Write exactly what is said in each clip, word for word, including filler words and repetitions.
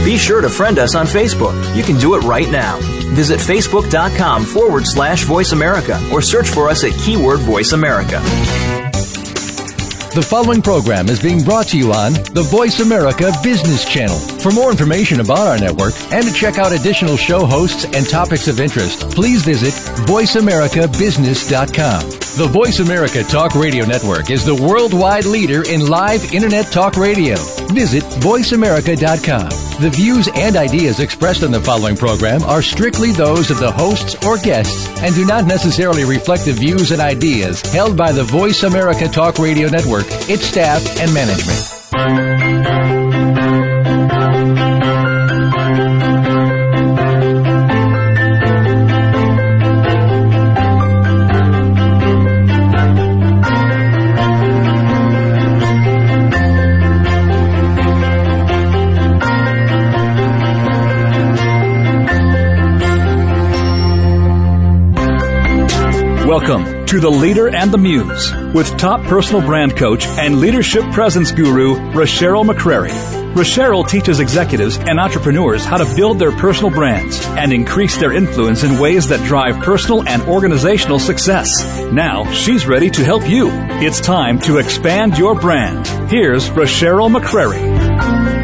Be sure to friend us on Facebook. You can do it right now. Visit facebook.com forward slash Voice America or search for us at keyword Voice America. The following program is being brought to you on the Voice America Business Channel. For more information about our network and to check out additional show hosts and topics of interest, please visit voice america business dot com. The Voice America Talk Radio Network is the worldwide leader in live Internet talk radio. Visit voice america dot com. The views and ideas expressed on the following program are strictly those of the hosts or guests and do not necessarily reflect the views and ideas held by the Voice America Talk Radio Network, its staff, and management. Welcome to The Leader and the Muse with top personal brand coach and leadership presence guru, Rocheryl McCrary. Rocheryl teaches executives and entrepreneurs how to build their personal brands and increase their influence in ways that drive personal and organizational success. Now, she's ready to help you. It's time to expand your brand. Here's Rocheryl McCrary.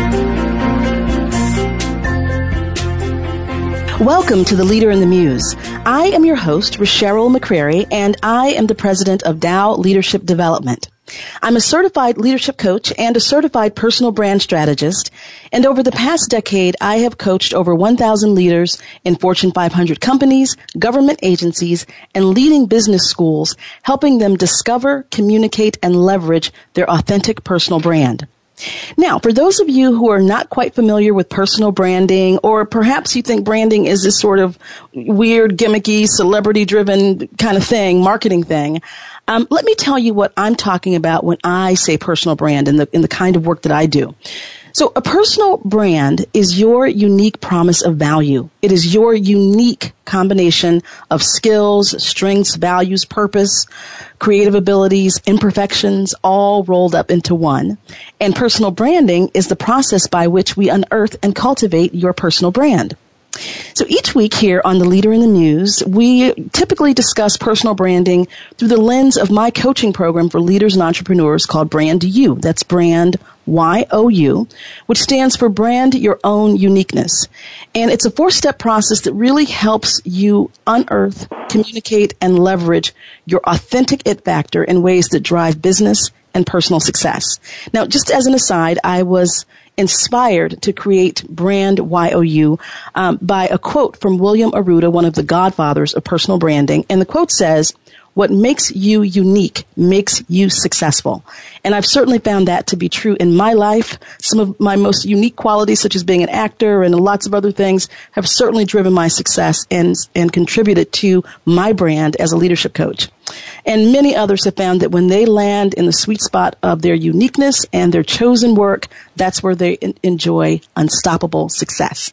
Welcome to The Leader and the Muse. I am your host, Rocheryl McCrary, and I am the president of Dow Leadership Development. I'm a certified leadership coach and a certified personal brand strategist, and over the past decade, I have coached over one thousand leaders in Fortune five hundred companies, government agencies, and leading business schools, helping them discover, communicate, and leverage their authentic personal brand. Now, for those of you who are not quite familiar with personal branding, or perhaps you think branding is this sort of weird, gimmicky, celebrity-driven kind of thing, marketing thing, um, let me tell you what I'm talking about when I say personal brand and the, in the kind of work that I do. So a personal brand is your unique promise of value. It is your unique combination of skills, strengths, values, purpose, creative abilities, imperfections, all rolled up into one. And personal branding is the process by which we unearth and cultivate your personal brand. So each week here on The Leader in the Muse, we typically discuss personal branding through the lens of my coaching program for leaders and entrepreneurs called Brand You. That's Brand Y O U, which stands for Brand Your Own Uniqueness. And it's a four-step process that really helps you unearth, communicate, and leverage your authentic it factor in ways that drive business and personal success. Now, just as an aside, I was inspired to create Brand Y O U um, by a quote from William Arruda, one of the godfathers of personal branding. And the quote says, "What makes you unique makes you successful." And I've certainly found that to be true in my life. Some of my most unique qualities, such as being an actor and lots of other things, have certainly driven my success and, and contributed to my brand as a leadership coach. And many others have found that when they land in the sweet spot of their uniqueness and their chosen work, that's where they enjoy unstoppable success.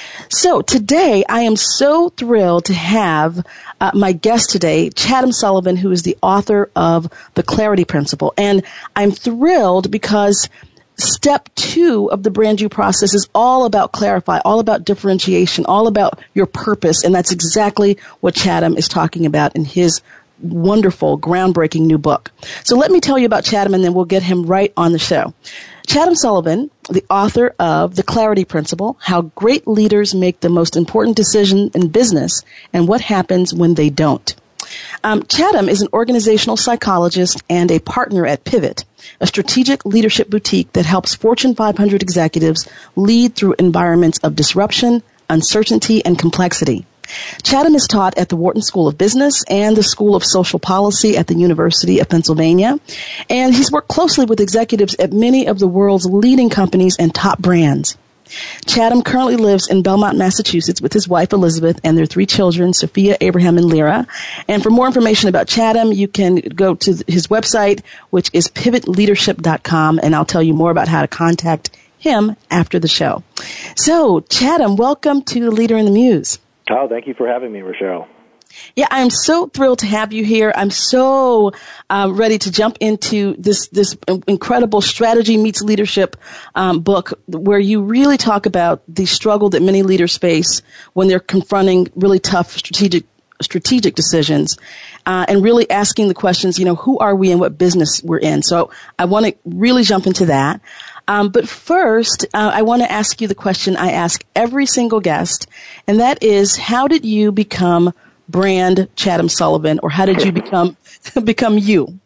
So today, I am so thrilled to have uh, my guest today, Chatham Sullivan, who is the author of The Clarity Principle. And I'm thrilled because step two of the Brand You process is all about clarify, all about differentiation, all about your purpose. And that's exactly what Chatham is talking about in his wonderful, groundbreaking new book. So let me tell you about Chatham, and then we'll get him right on the show. Chatham Sullivan, the author of The Clarity Principle, How Great Leaders Make the Most Important Decision in Business and What Happens When They Don't. Um, Chatham is an organizational psychologist and a partner at Pivot, a strategic leadership boutique that helps Fortune five hundred executives lead through environments of disruption, uncertainty, and complexity. Chatham has taught at the Wharton School of Business and the School of Social Policy at the University of Pennsylvania, and he's worked closely with executives at many of the world's leading companies and top brands. Chatham currently lives in Belmont, Massachusetts with his wife Elizabeth and their three children, Sophia, Abraham, and Lyra. And for more information about Chatham, you can go to his website, which is pivot leadership dot com, and I'll tell you more about how to contact him after the show. So, Chatham, welcome to The Leader in the Muse. Oh, thank you for having me, Rocheryl. Yeah, I'm so thrilled to have you here. I'm so uh, ready to jump into this this incredible Strategy Meets Leadership um, book, where you really talk about the struggle that many leaders face when they're confronting really tough strategic strategic decisions, uh, and really asking the questions, you know, who are we and what business we're in? So I want to really jump into that. Um, but first, uh, I want to ask you the question I ask every single guest, and that is, how did you become brand Chatham Sullivan, or how did you become become you?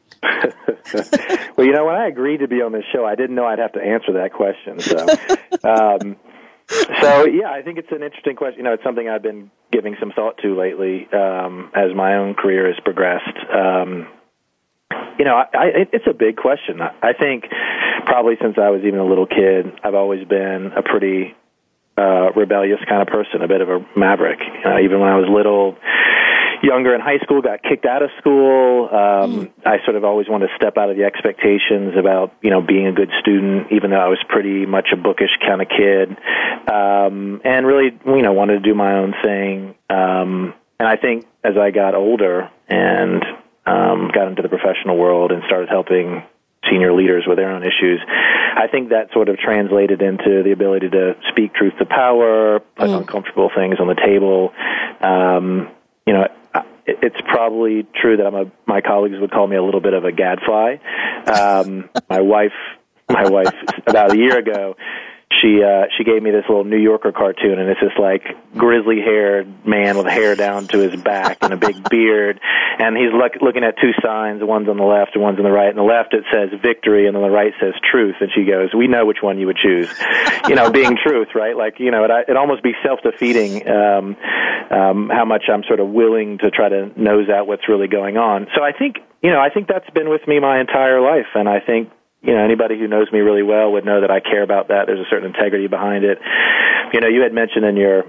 Well, you know, when I agreed to be on this show, I didn't know I'd have to answer that question. So, um, so yeah, I think it's an interesting question. You know, it's something I've been giving some thought to lately um, as my own career has progressed. Um, you know, I, I, it's a big question. I think probably since I was even a little kid, I've always been a pretty uh, rebellious kind of person, a bit of a maverick. Uh, even when I was little, younger in high school, got kicked out of school. Um, mm. I sort of always wanted to step out of the expectations about, you know, being a good student, even though I was pretty much a bookish kind of kid, um, and really, you know, wanted to do my own thing. Um, and I think as I got older and um, got into the professional world and started helping senior leaders with their own issues, I think that sort of translated into the ability to speak truth to power, put mm. uncomfortable things on the table. Um, you know, it's probably true that I'm a, my colleagues would call me a little bit of a gadfly. Um, my wife, my wife, about a year ago, she uh, she gave me this little New Yorker cartoon, and it's this like grizzly-haired man with hair down to his back and a big beard, and he's look, looking at two signs. One's on the left and one's on the right. And the left it says victory, and on the right says truth. And she goes, "We know which one you would choose." You know, being truth, right? Like, you know, it it almost be self-defeating um, um, how much I'm sort of willing to try to nose out what's really going on. So I think, you know, I think that's been with me my entire life, and I think, you know, anybody who knows me really well would know that I care about that. There's a certain integrity behind it. You know, you had mentioned in your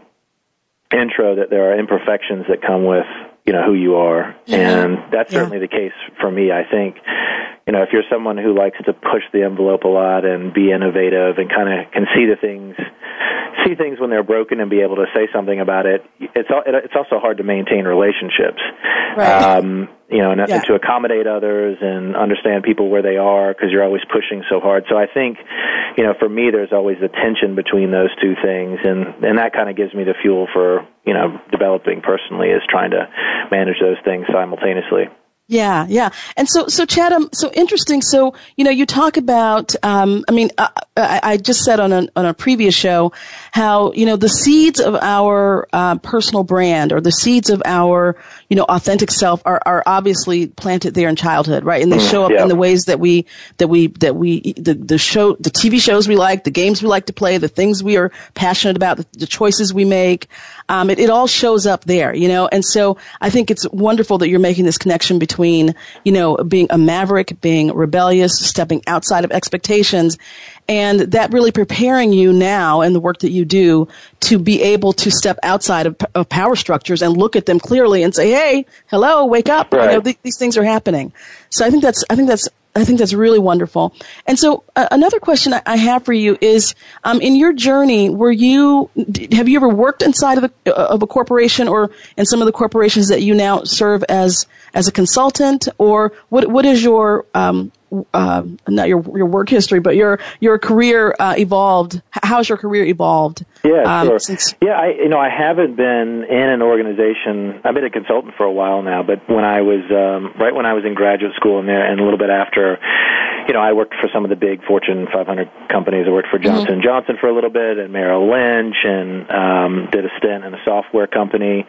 intro that there are imperfections that come with, you know, who you are. Mm-hmm. And that's certainly yeah. the case for me. I think, you know, if you're someone who likes to push the envelope a lot and be innovative and kind of can see the things, see things when they're broken and be able to say something about it, it's it's also hard to maintain relationships. Right. Um, you know, and, yeah. and to accommodate others and understand people where they are, because you're always pushing so hard. So I think, you know, for me, there's always a tension between those two things, and, and that kind of gives me the fuel for, you know, developing personally, is trying to manage those things simultaneously. Yeah, yeah. And so, so Chatham, so interesting. So, you know, you talk about, um, I mean, I, I, I just said on a, on a previous show how, you know, the seeds of our uh, personal brand, or the seeds of our, you know, authentic self are, are obviously planted there in childhood, right? And they show up yeah. in the ways that we, that we, that we, the, the show, the T V shows we like, the games we like to play, the things we are passionate about, the, the choices we make. Um, it, it all shows up there, you know? And so I think it's wonderful that you're making this connection between Between, you know, being a maverick, being rebellious, stepping outside of expectations, and that really preparing you now in the work that you do to be able to step outside of, of power structures and look at them clearly and say, "Hey, hello, wake up! Right. You know, th- these things are happening." So I think that's, I think that's, I think that's really wonderful. And so uh, another question I, I have for you is, um, in your journey, were you, have you ever worked inside of a, of a corporation, or in some of the corporations that you now serve as as a consultant, or what what is your um, uh, not your your work history, but your your career uh, evolved? How's your career evolved? Yeah, um, sure. Since- yeah, I you know I haven't been in an organization. I've been a consultant for a while now, but when I was um, right when I was in graduate school and there, and a little bit after, you know, I worked for some of the big Fortune five hundred companies. I worked for Johnson and mm-hmm. Johnson for a little bit, and Merrill Lynch, and um, did a stint in a software company.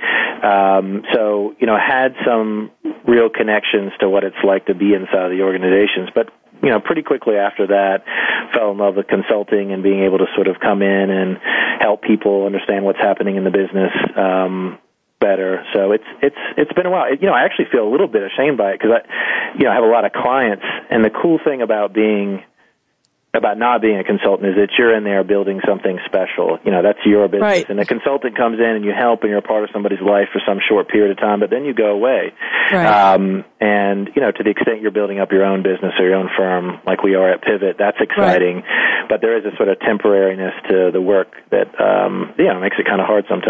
Um, so, you know, had some real connections to what it's like to be inside of the organizations. But, you know, pretty quickly after that, fell in love with consulting and being able to sort of come in and help people understand what's happening in the business um, better. So it's it's it's been a while. You know, I actually feel a little bit ashamed by it, because I, you know, I have a lot of clients, and the cool thing about being about not being a consultant is that you're in there building something special. You know, that's your business. Right. And a consultant comes in and you help, and you're a part of somebody's life for some short period of time, but then you go away. Right. Um, and, you know, to the extent you're building up your own business or your own firm, like we are at Pivot, that's exciting. Right. But there is a sort of temporariness to the work that, um, you know, makes it kind of hard sometimes.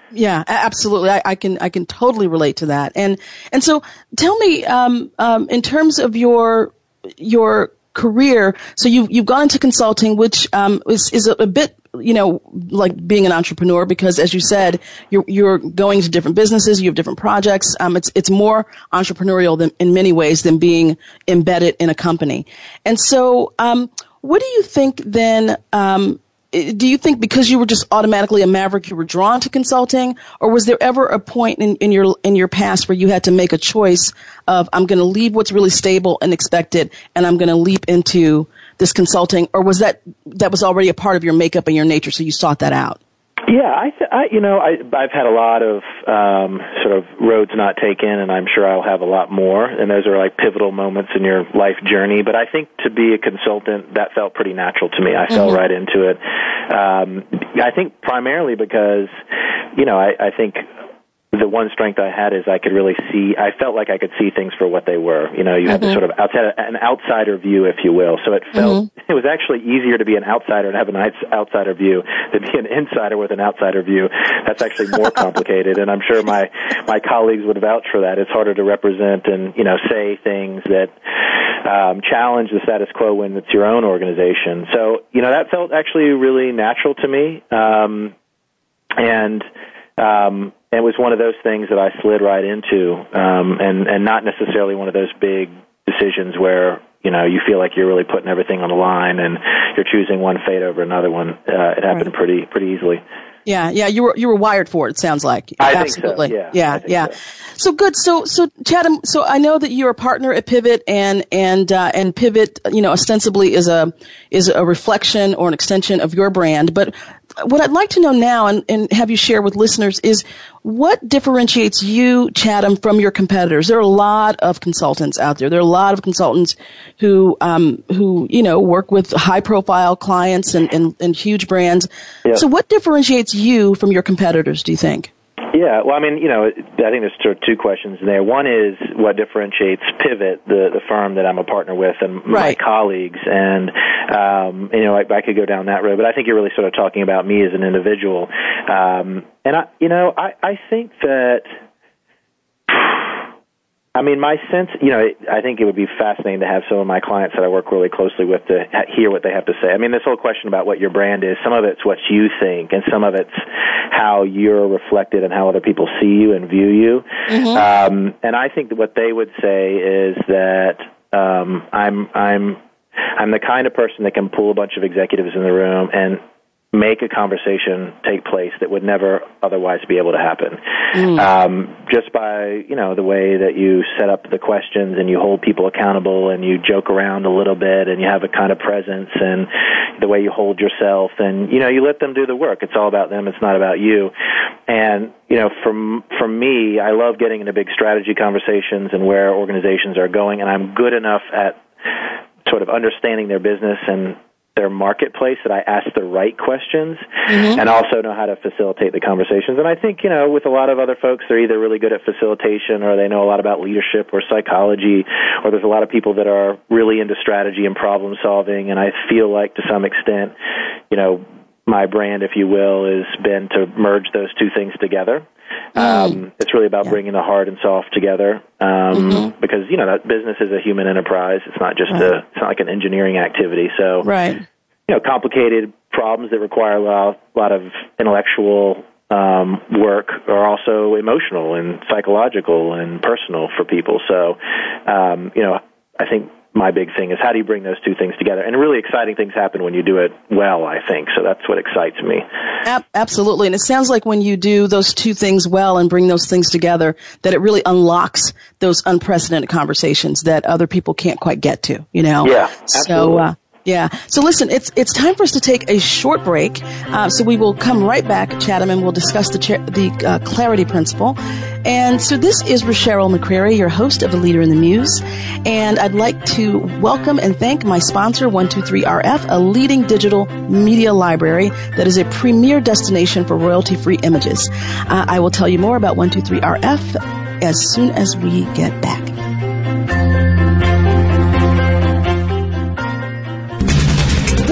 Yeah, absolutely. I, I can I can totally relate to that. And and so tell me, um, um, in terms of your your career, so you've you've gone into consulting, which um, is is a, a bit, you know, like being an entrepreneur, because as you said, you're you're going to different businesses, you have different projects. Um, it's it's more entrepreneurial than in many ways than being embedded in a company. And so, um, what do you think then? Um, Do you think because you were just automatically a maverick, you were drawn to consulting, or was there ever a point in, in your in your past where you had to make a choice of I'm going to leave what's really stable and expected, and I'm going to leap into this consulting, or was that that was already a part of your makeup and your nature, so you sought that out? Yeah, I, th- I you know, I, I've had a lot of um, sort of roads not taken, and I'm sure I'll have a lot more, and those are like pivotal moments in your life journey. But I think to be a consultant, that felt pretty natural to me. I mm-hmm. fell right into it. Um, I think primarily because, you know, I, I think the one strength I had is I could really see, I felt like I could see things for what they were. You know, you mm-hmm. had this sort of outside, an outsider view, if you will. So it felt, mm-hmm. it was actually easier to be an outsider and have an outsider view than be an insider with an outsider view. That's actually more complicated, and I'm sure my, my colleagues would vouch for that. It's harder to represent and, you know, say things that um, challenge the status quo when it's your own organization. So, you know, that felt actually really natural to me. Um, and, um, it was one of those things that I slid right into, um, and, and not necessarily one of those big decisions where, you know, you feel like you're really putting everything on the line and you're choosing one fate over another one. Uh, it happened right. pretty, pretty easily. Yeah, yeah, you were you were wired for it. It sounds like I absolutely. think so. yeah, Yeah, yeah. So. so good. So, so Chatham. So I know that you're a partner at Pivot, and and uh, and Pivot, you know, ostensibly is a is a reflection or an extension of your brand. But what I'd like to know now, and, and have you share with listeners, is what differentiates you, Chatham, from your competitors? There are a lot of consultants out there. There are a lot of consultants who um, who you know work with high profile clients and, and, and huge brands. Yep. So what differentiates you from your competitors, do you think? Yeah, well, I mean, you know, I think there's sort of two questions there. One is what differentiates Pivot, the, the firm that I'm a partner with, and right. my colleagues. And, um, you know, I, I could go down that road, but I think you're really sort of talking about me as an individual. Um, and, I, you know, I, I think that... I mean, my sense, you know, I think it would be fascinating to have some of my clients that I work really closely with to hear what they have to say. I mean, this whole question about what your brand is, some of it's what you think, and some of it's how you're reflected and how other people see you and view you. Mm-hmm. Um, and I think that what they would say is that um, I'm I'm I'm the kind of person that can pull a bunch of executives in the room and make a conversation take place that would never otherwise be able to happen. Mm. Um, just by, you know, the way that you set up the questions and you hold people accountable and you joke around a little bit and you have a kind of presence and the way you hold yourself and, you know, you let them do the work. It's all about them. It's not about you. And, you know, from, for me, I love getting into big strategy conversations and where organizations are going, and I'm good enough at sort of understanding their business and their marketplace that I ask the right questions mm-hmm. and also know how to facilitate the conversations. And I think, you know, with a lot of other folks, they're either really good at facilitation or they know a lot about leadership or psychology, or there's a lot of people that are really into strategy and problem solving. And I feel like to some extent, you know, my brand, if you will, has been to merge those two things together. Mm. Um, it's really about yeah. bringing the hard and soft together, um, mm-hmm. because, you know, that business is a human enterprise. It's not just right. a, it's not like an engineering activity. So, right. you know, complicated problems that require a lot, a lot of intellectual um, work are also emotional and psychological and personal for people. So, um, you know, I think my big thing is how do you bring those two things together? And really exciting things happen when you do it well, I think. So that's what excites me. Absolutely. And it sounds like when you do those two things well and bring those things together, that it really unlocks those unprecedented conversations that other people can't quite get to, you know? Yeah, absolutely. So, uh, Yeah. So listen, it's it's time for us to take a short break. Uh, so we will come right back, Chatham, and we'll discuss the cha- the uh, clarity principle. And so this is Rochelle McCrary, your host of The Leader in the Muse. And I'd like to welcome and thank my sponsor, one two three R F, a leading digital media library that is a premier destination for royalty-free images. Uh, I will tell you more about one two three R F as soon as we get back. We're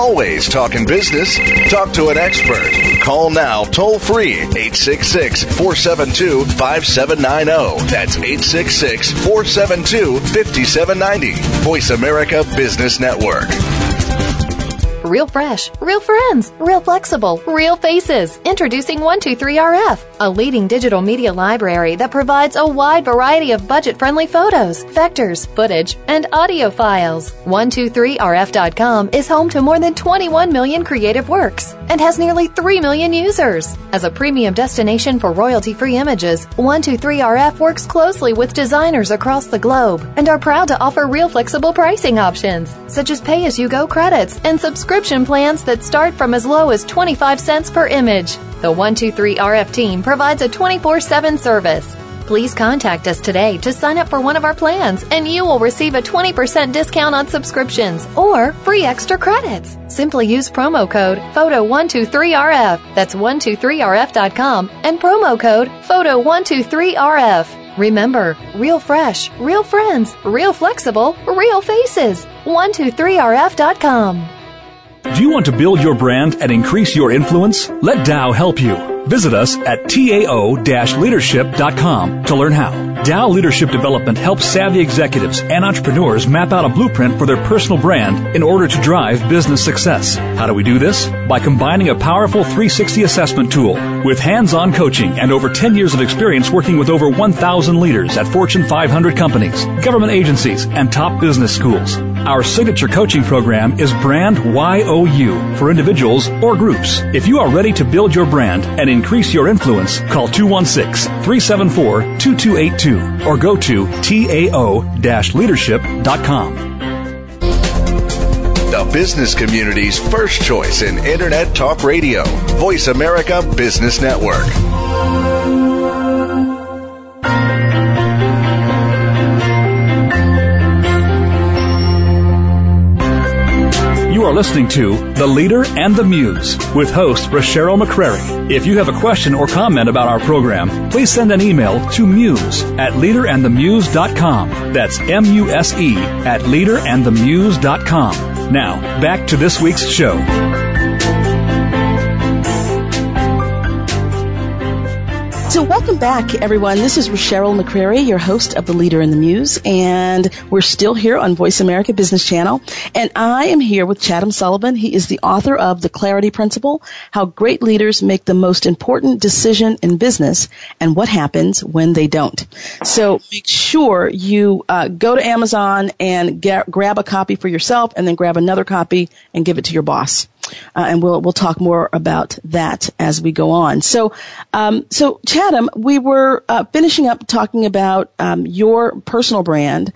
always talking business. Talk to an expert. Call now toll free eight six six, four seven two, five seven nine zero. That's eight six six, four seven two, five seven nine zero. Voice America Business Network. Real fresh, real friends, real flexible, real faces. Introducing one two three R F, a leading digital media library that provides a wide variety of budget-friendly photos, vectors, footage, and audio files. one two three R F dot com is home to more than twenty-one million creative works and has nearly three million users. As a premium destination for royalty-free images, one two three R F works closely with designers across the globe and are proud to offer real flexible pricing options, such as pay-as-you-go credits and subscription plans that start from as low as twenty-five cents per image. The one two three R F team provides a twenty-four seven service. Please contact us today to sign up for one of our plans, and you will receive a twenty percent discount on subscriptions or free extra credits. Simply use promo code photo one two three R F. That's one two three R F dot com and promo code photo one two three R F. Remember, real fresh, real friends, real flexible, real faces. one two three R F dot com. Do you want to build your brand and increase your influence? Let Dow help you. Visit us at tao dash leadership dot com to learn how. Dow Leadership Development helps savvy executives and entrepreneurs map out a blueprint for their personal brand in order to drive business success. How do we do this? By combining a powerful three sixty assessment tool with hands-on coaching and over ten years of experience working with over one thousand leaders at Fortune five hundred companies, government agencies, and top business schools. Our signature coaching program is Brand Y O U for individuals or groups. If you are ready to build your brand and increase your influence, call two one six, three seven four, two two eight two or go to tao dash leadership dot com. The business community's first choice in Internet Talk Radio. Voice America Business Network. You are listening to The Leader and the Muse with host Rochelle McCrary. If you have a question or comment about our program, please send an email to muse at leader and the muse dot com. That's M U S E at leader and the muse dot com. Now, back to this week's show. So welcome back, everyone. This is Rochelle McCrary, your host of The Leader and the Muse, and we're still here on Voice America Business Channel. And I am here with Chatham Sullivan. He is the author of The Clarity Principle, How Great Leaders Make the Most Important Decision in Business and What Happens When They Don't. So make sure you uh, go to Amazon and get, grab a copy for yourself and then grab another copy and give it to your boss. Uh, and we'll we'll talk more about that as we go on. So, um, so Chatham, we were uh, finishing up talking about um, your personal brand,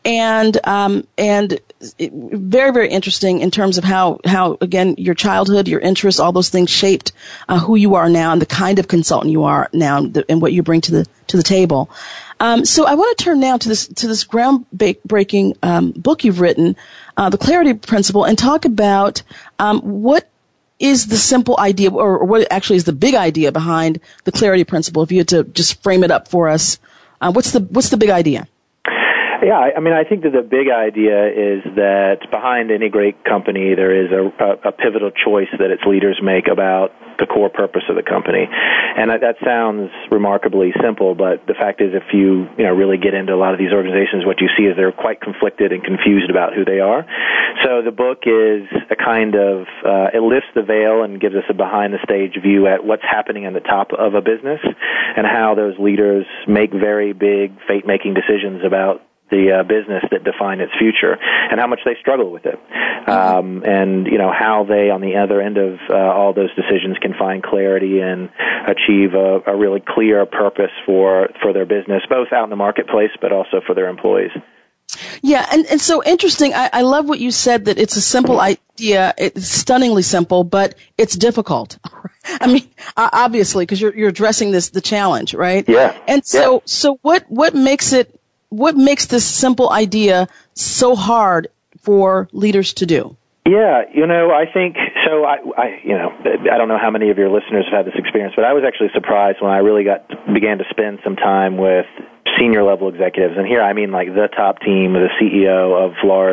and um, and it, very very interesting in terms of how how again your childhood, your interests, all those things shaped uh, who you are now and the kind of consultant you are now, and, the, and what you bring to the to the table. Um, so I want to turn now to this to this groundbreaking um, book you've written, uh, The Clarity Principle, and talk about um, what is the simple idea, or, or what actually is the big idea behind the Clarity Principle. If you had to just frame it up for us, uh, what's the what's the big idea? Yeah, I mean, I think that the big idea is that behind any great company, there is a, a, a pivotal choice that its leaders make about the core purpose of the company. And that, that sounds remarkably simple, but the fact is, if you, you know, really get into a lot of these organizations, what you see is they're quite conflicted and confused about who they are. So the book is a kind of, uh, it lifts the veil and gives us a behind-the-stage view at what's happening at the top of a business and how those leaders make very big, fate-making decisions about the uh, business that define its future, and how much they struggle with it, um, and you know how they, on the other end of uh, all those decisions, can find clarity and achieve a, a really clear purpose for for their business, both out in the marketplace, but also for their employees. Yeah, and, and so interesting. I, I love what you said, that it's a simple idea. It's stunningly simple, but it's difficult. I mean, obviously, because you're you're addressing this the challenge, right? Yeah. And so yeah. so what what makes it What makes this simple idea so hard for leaders to do? Yeah, you know, I think, so I, I, you know, I don't know how many of your listeners have had this experience, but I was actually surprised when I really got, began to spend some time with senior level executives. And here I mean like the top team, the C E O of large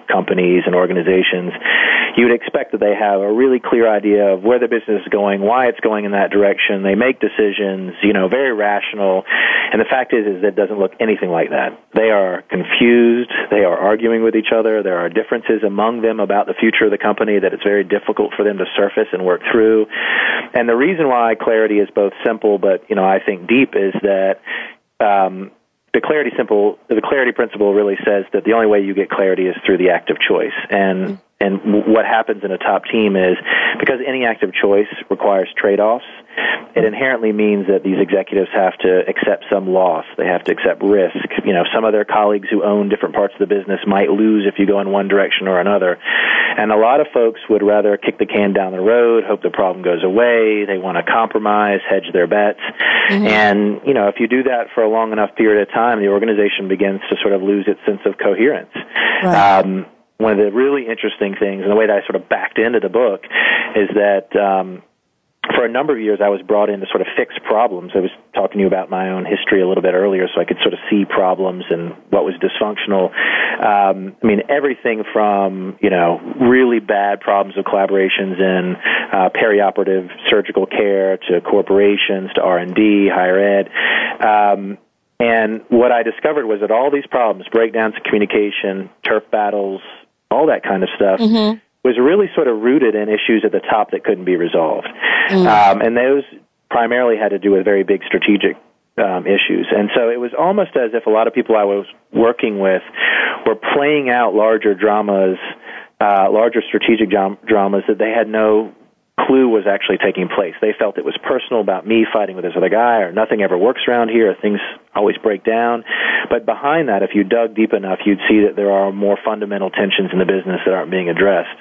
companies and organizations, you would expect that they have a really clear idea of where the business is going, why it's going in that direction. They make decisions, you know, very rational. And the fact is, is that it doesn't look anything like that. They are confused. They are arguing with each other. There are differences among them about the future of the company that it's very difficult for them to surface and work through. And the reason why clarity is both simple but, you know, I think deep is that um, the clarity simple, the clarity principle really says that the only way you get clarity is through the act of choice. And and what happens in a top team is, because any act of choice requires trade-offs, it inherently means that these executives have to accept some loss. They have to accept risk. You know, some of their colleagues who own different parts of the business might lose if you go in one direction or another. And a lot of folks would rather kick the can down the road, hope the problem goes away. They want to compromise, hedge their bets. Mm-hmm. And, you know, if you do that for a long enough period of time, the organization begins to sort of lose its sense of coherence. Right. Um, one of the really interesting things, and the way that I sort of backed into the book, is that um, for a number of years I was brought in to sort of fix problems. I was talking to you about my own history a little bit earlier, so I could sort of see problems and what was dysfunctional. Um, I mean, everything from, you know, really bad problems of collaborations in uh, perioperative surgical care to corporations to R and D, higher ed. Um, and what I discovered was that all these problems, breakdowns in communication, turf battles, all that kind of stuff, mm-hmm. was really sort of rooted in issues at the top that couldn't be resolved. Mm. Um, and those primarily had to do with very big strategic um, issues. And so it was almost as if a lot of people I was working with were playing out larger dramas, uh, larger strategic dram- dramas that they had no clue was actually taking place. They felt it was personal about me fighting with this other guy, or nothing ever works around here, or things always break down. But behind that, if you dug deep enough, you'd see that there are more fundamental tensions in the business that aren't being addressed.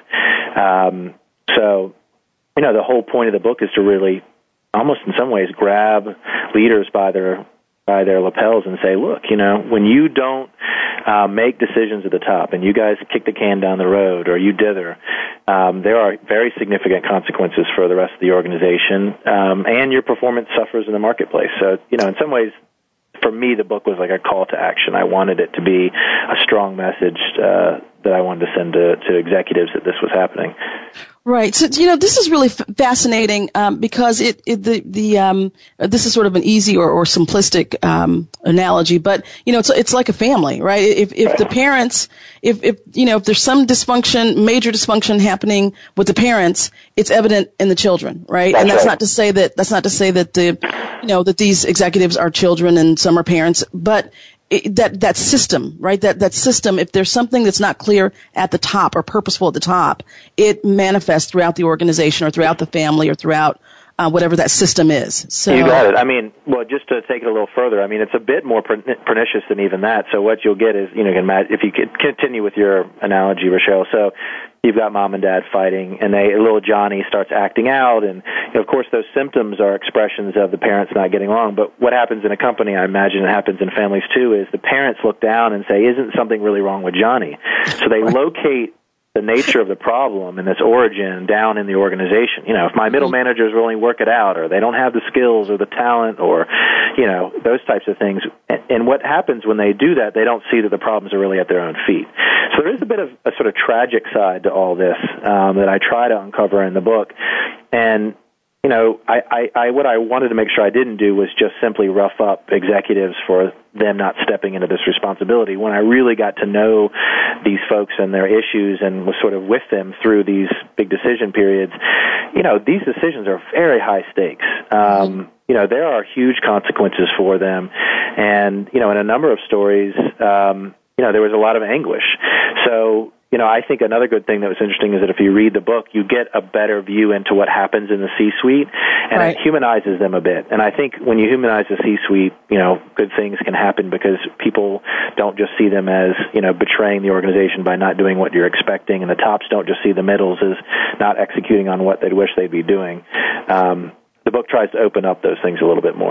Um, so, you know, the whole point of the book is to really, almost in some ways, grab leaders by their by their lapels and say, look, you know, when you don't uh, make decisions at the top and you guys kick the can down the road or you dither, um, there are very significant consequences for the rest of the organization, um, and your performance suffers in the marketplace. So, you know, in some ways, for me, the book was like a call to action. I wanted it to be a strong message uh, that I wanted to send to, to executives that this was happening. Right. So, you know, this is really f- fascinating um, because it, it the the um this is sort of an easy or, or simplistic um analogy, but you know, it's it's like a family, right? If if right. the parents, if if you know, if there's some dysfunction, major dysfunction happening with the parents, it's evident in the children, right? That's and that's right. not to say that that's not to say that the you know that these executives are children and some are parents, but It, that that system, right? That that system. If there's something that's not clear at the top or purposeful at the top, it manifests throughout the organization or throughout the family or throughout uh, whatever that system is. So you got it. I mean, well, just to take it a little further, I mean, it's a bit more pernicious than even that. So what you'll get is, you know, if you could continue with your analogy, Rochelle. So you've got mom and dad fighting, and they little Johnny starts acting out, and you know, of course those symptoms are expressions of the parents not getting along. But what happens in a company, I imagine it happens in families too, is the parents look down and say, isn't something really wrong with Johnny? So they locate the nature of the problem and its origin down in the organization. You know, if my middle managers will only work it out, or they don't have the skills or the talent, or, you know, those types of things. And what happens when they do that, they don't see that the problems are really at their own feet. So there is a bit of a sort of tragic side to all this um, that I try to uncover in the book. And, you know, I, I, I what I wanted to make sure I didn't do was just simply rough up executives for them not stepping into this responsibility. When I really got to know these folks and their issues and was sort of with them through these big decision periods, you know, these decisions are very high stakes. Um, you know, there are huge consequences for them. And, you know, in a number of stories, um, you know, there was a lot of anguish. So, you know, I think another good thing that was interesting is that if you read the book, you get a better view into what happens in the C-suite, and right. it humanizes them a bit. And I think when you humanize the C-suite, you know, good things can happen because people don't just see them as, you know, betraying the organization by not doing what you're expecting, and the tops don't just see the middles as not executing on what they'd wish they'd be doing. Um, the book tries to open up those things a little bit more.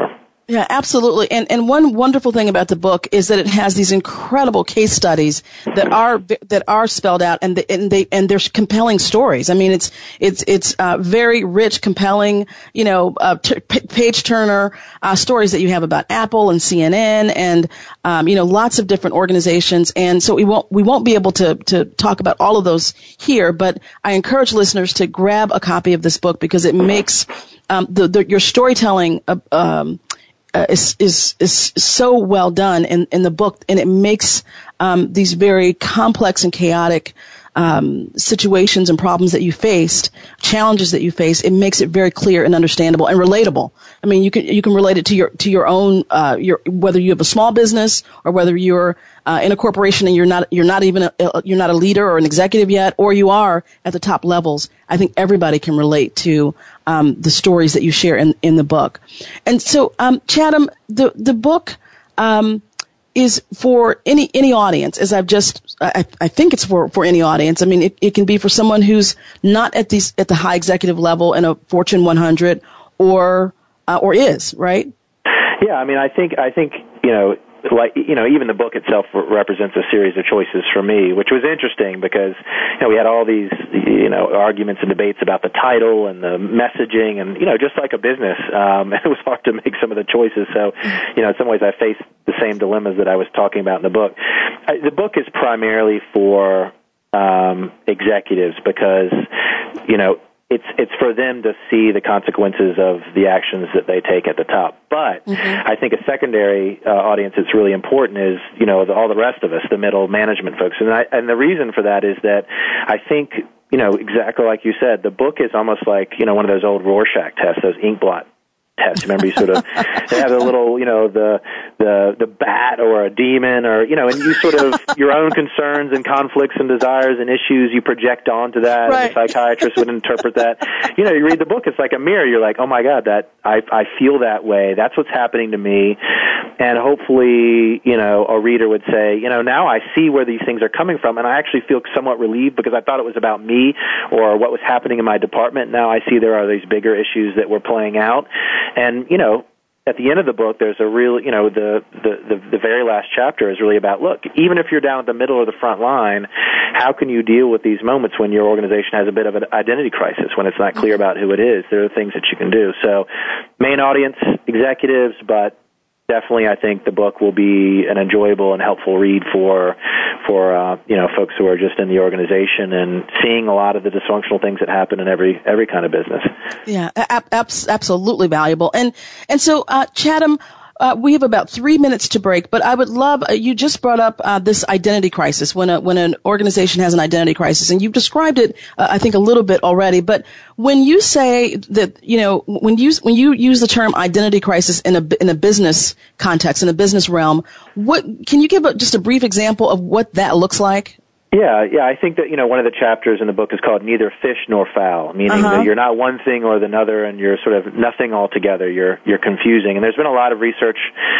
Yeah, absolutely. And and one wonderful thing about the book is that it has these incredible case studies that are that are spelled out, and the, and they and they're compelling stories. I mean, it's it's it's uh, very rich, compelling, you know, uh, t- page turner uh, stories that you have about Apple and C N N and um, you know, lots of different organizations. And so we won't we won't be able to to talk about all of those here, but I encourage listeners to grab a copy of this book because it makes um, the, the your storytelling uh, um, Uh, is, is, is so well done in, in the book, and it makes um, these very complex and chaotic um, situations and problems that you faced, challenges that you face, it makes it very clear and understandable and relatable. I mean, you can you can relate it to your to your own uh, your whether you have a small business or whether you're uh, in a corporation and you're not you're not even a, you're not a leader or an executive yet, or you are at the top levels. I think everybody can relate to um, the stories that you share in in the book. And so, um, Chatham, the the book um, is for any any audience. As I've just, I, I think it's for for any audience. I mean, it, it can be for someone who's not at these at the high executive level in a Fortune one hundred, or uh, or is, right? Yeah, I mean, I think I think you know. Like, you know, even the book itself represents a series of choices for me, which was interesting because, you know, we had all these, you know, arguments and debates about the title and the messaging and, you know, just like a business, um, it was hard to make some of the choices. So, you know, in some ways I faced the same dilemmas that I was talking about in the book. I, the book is primarily for um, executives because, you know, It's it's for them to see the consequences of the actions that they take at the top. But mm-hmm. I think a secondary uh, audience that's really important is, you know, the, all the rest of us, the middle management folks. And I, and the reason for that is that I think, you know, exactly like you said, the book is almost like, you know, one of those old Rorschach tests, those ink blot tests. Remember, you sort of they have a little, you know, the the the bat or a demon, or you know, and you sort of your own concerns and conflicts and desires and issues you project onto that. Right. And the psychiatrist would interpret that. You know, you read the book, it's like a mirror. You're like, oh my God, that I I feel that way. That's what's happening to me. And hopefully, you know, a reader would say, you know, now I see where these things are coming from, and I actually feel somewhat relieved because I thought it was about me or what was happening in my department. Now I see there are these bigger issues that were playing out. And, you know, at the end of the book, there's a real, you know, the, the, the, the very last chapter is really about, look, even if you're down at the middle or the front line, how can you deal with these moments when your organization has a bit of an identity crisis, when it's not clear about who it is? There are things that you can do. So main audience, executives, but definitely I think the book will be an enjoyable and helpful read for, for uh, you know, folks who are just in the organization and seeing a lot of the dysfunctional things that happen in every every kind of business. Yeah, ab- ab- absolutely valuable. And and so, uh, Chatham, uh, we have about three minutes to break, but I would love, uh, you just brought up uh, this identity crisis, when a, when an organization has an identity crisis, and you've described it, uh, I think, a little bit already. But when you say that, you know, when you when you use the term identity crisis in a in a business context, in a business realm, what can you give a, just a brief example of what that looks like? Yeah, yeah, I think that, you know, one of the chapters in the book is called Neither Fish Nor Fowl, meaning uh-huh. that you're not one thing or another and you're sort of nothing altogether. You're you're confusing. And there's been a lot of research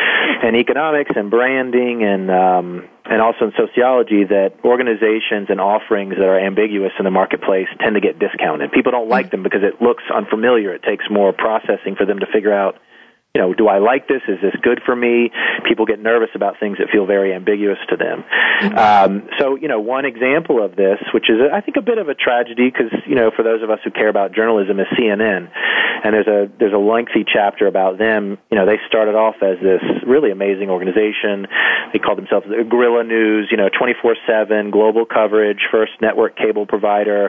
in economics and branding and um, and also in sociology that organizations and offerings that are ambiguous in the marketplace tend to get discounted. People don't like them because it looks unfamiliar. It takes more processing for them to figure out, you know, do I like this? Is this good for me? People get nervous about things that feel very ambiguous to them. Mm-hmm. Um, so, you know, one example of this, which is, I think, a bit of a tragedy because, you know, for those of us who care about journalism, is C N N. And there's a there's a lengthy chapter about them. You know, they started off as this really amazing organization. They called themselves the Guerrilla News, you know, twenty-four seven, global coverage, first network cable provider,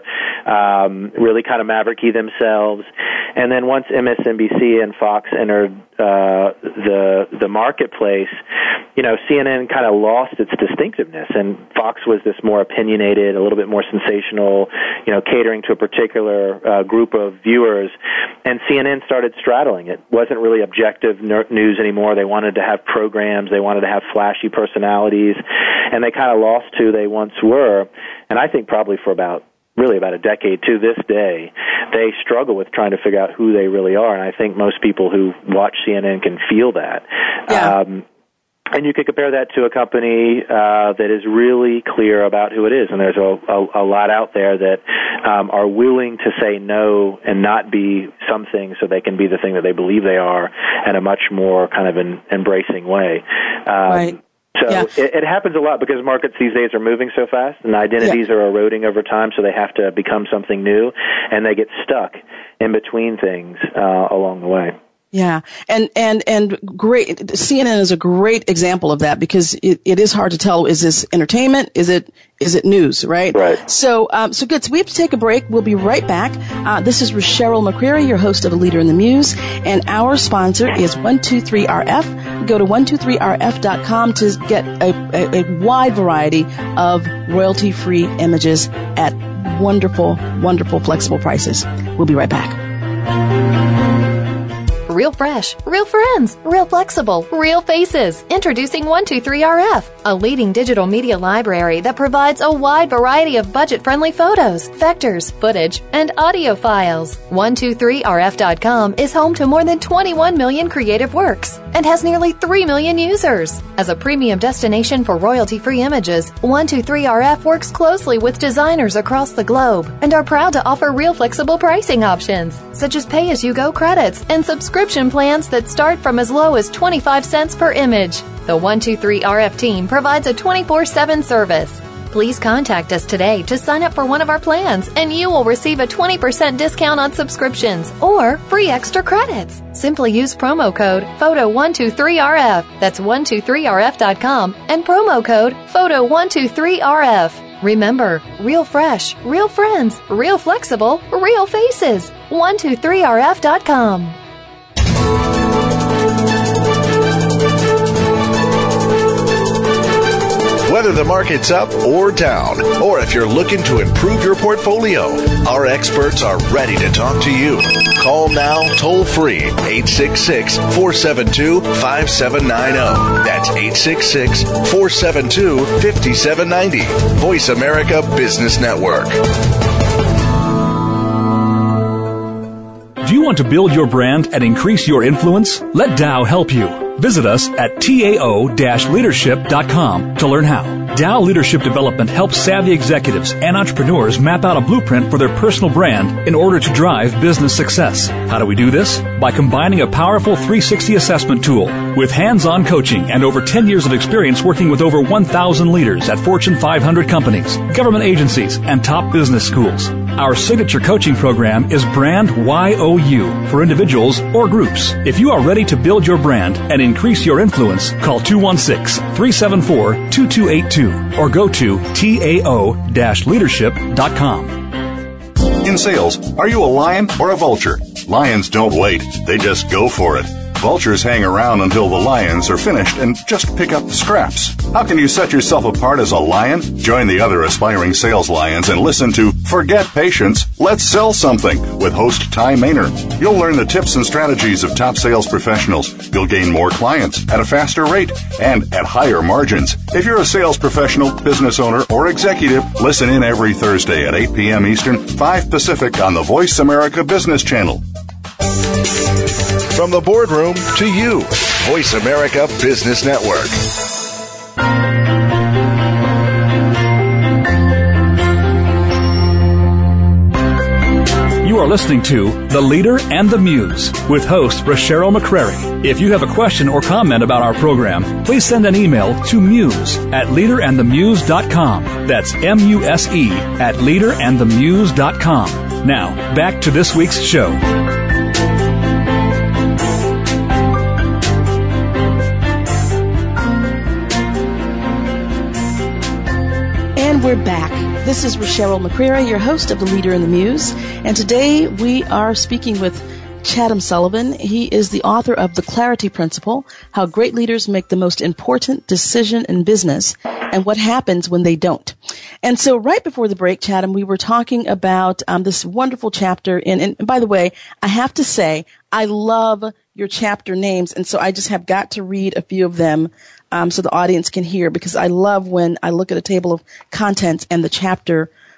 um, really kind of mavericky themselves. And then once M S N B C and Fox entered uh, the the marketplace, you know, C N N kind of lost its distinctiveness, and Fox was this more opinionated, a little bit more sensational, you know, catering to a particular uh, group of viewers, and C N N started straddling. It wasn't really objective ner- news anymore. They wanted to have programs, they wanted to have flashy personalities, and they kind of lost who they once were, and I think probably for about really about a decade to this day, they struggle with trying to figure out who they really are, and I think most people who watch C N N can feel that. Yeah. Um, And you could compare that to a company uh, that is really clear about who it is. And there's a, a, a lot out there that um, are willing to say no and not be something so they can be the thing that they believe they are in a much more kind of an embracing way. Um, right. So yeah. it, it happens a lot because markets these days are moving so fast and identities yeah. are eroding over time, so they have to become something new, and they get stuck in between things uh, along the way. Yeah, and and and great. C N N is a great example of that because it, it is hard to tell. Is this entertainment? Is it is it news? Right. Right. So um, so good. So we have to take a break. We'll be right back. Uh, this is Cheryl McCreary, your host of A Leader in the Muse, and our sponsor is one two three R F. Go to one two three R F dot com to get a, a, a wide variety of royalty-free images at wonderful, wonderful, flexible prices. We'll be right back. Real fresh, real friends, real flexible, real faces. Introducing one two three R F, a leading digital media library that provides a wide variety of budget-friendly photos, vectors, footage, and audio files. one two three R F dot com is home to more than twenty-one million creative works and has nearly three million users. As a premium destination for royalty-free images, one two three R F works closely with designers across the globe and are proud to offer real flexible pricing options, such as pay-as-you-go credits and subscription plans that start from as low as twenty-five cents per image. The one two three R F team provides a twenty-four seven service. Please contact us today to sign up for one of our plans, and you will receive a twenty percent discount on subscriptions or free extra credits. Simply use promo code photo one two three R F. That's one two three R F dot com and promo code photo one two three R F. Remember, real fresh, real friends, real flexible, real faces. one two three R F dot com. Whether the market's up or down, or if you're looking to improve your portfolio, our experts are ready to talk to you. Call now toll free eight six six, four seven two, five seven nine zero. That's eight six six, four seven two, five seven nine zero. Voice America Business Network. Do you want to build your brand and increase your influence? Let Dow help you. Visit us at tao dash leadership dot com to learn how. Dow Leadership Development helps savvy executives and entrepreneurs map out a blueprint for their personal brand in order to drive business success. How do we do this? By combining a powerful three sixty assessment tool with hands-on coaching and over ten years of experience working with over one thousand leaders at Fortune five hundred companies, government agencies, and top business schools. Our signature coaching program is Brand Y O U for individuals or groups. If you are ready to build your brand and increase your influence, call two one six, three seven four, two two eight two or go to tao dash leadership dot com. In sales, are you a lion or a vulture? Lions don't wait. They just go for it. Vultures hang around until the lions are finished and just pick up the scraps. How can you set yourself apart as a lion? Join the other aspiring sales lions and listen to Forget Patience, Let's Sell Something with host Ty Maynard. You'll learn the tips and strategies of top sales professionals. You'll gain more clients at a faster rate and at higher margins. If you're a sales professional, business owner, or executive, listen in every Thursday at eight p.m. Eastern, five Pacific on the Voice America Business Channel. From the boardroom to you, Voice America Business Network. You are listening to The Leader and the Muse with host Cheryl McCreary. If you have a question or comment about our program, please send an email to muse at leader and the muse dot com. That's M U S E at leader and the muse dot com. Now, back to this week's show. And we're back. This is Cheryl McCreary, your host of The Leader in the Muse. And today we are speaking with Chatham Sullivan. He is the author of The Clarity Principle, How Great Leaders Make the Most Important Decision in Business and What Happens When They Don't. And so right before the break, Chatham, we were talking about um, this wonderful chapter. In, and by the way, I have to say, I love your chapter names. And so I just have got to read a few of them Um, so the audience can hear, because I love when I look at a table of contents and the chapter